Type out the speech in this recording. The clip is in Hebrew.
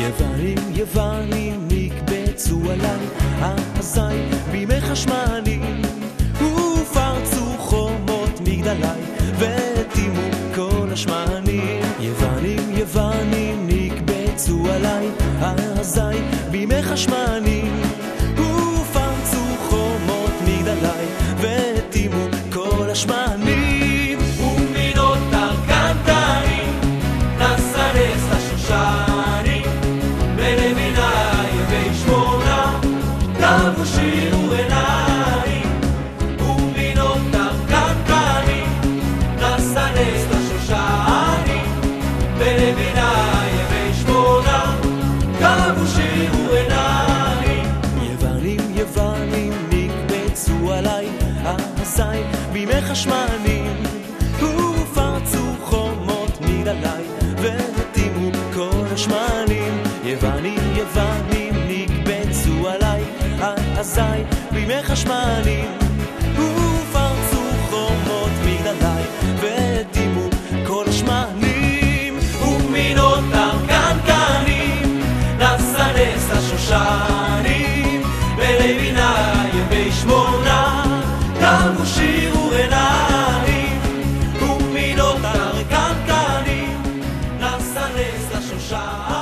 יוונים נקבצו עליי האזי בימי חשמנים, ופרצו חומות מגדלי והתאימו כל השמנים. יוונים נקבצו עליי האזי בימי חשמנים, ופרצו חומות מגדלי והתאימו כל השמנים. ומינות הקנטרים נסנס השושנים, בלווינה ימי שמונה תבו שירו עיניים. ומינות הקנטרים נסנס השושנים, בלווינה ימי שמונה תבו שירו עיניים. יוונים נקבצו עליי האזי בימי חשמנים, ופרצו חומות מגדלי והתאימו כל השמנים. יוונים נקבצו עליי האזי בימי חשמנים, ופרצו חומות מגדלי והתאימו כל השמנים. ומינות הקנקנים נסנס השושנים, בלווינה ימי שמונה תבו שירו עיניים. ומינות הקנקנים נסנס השושנים,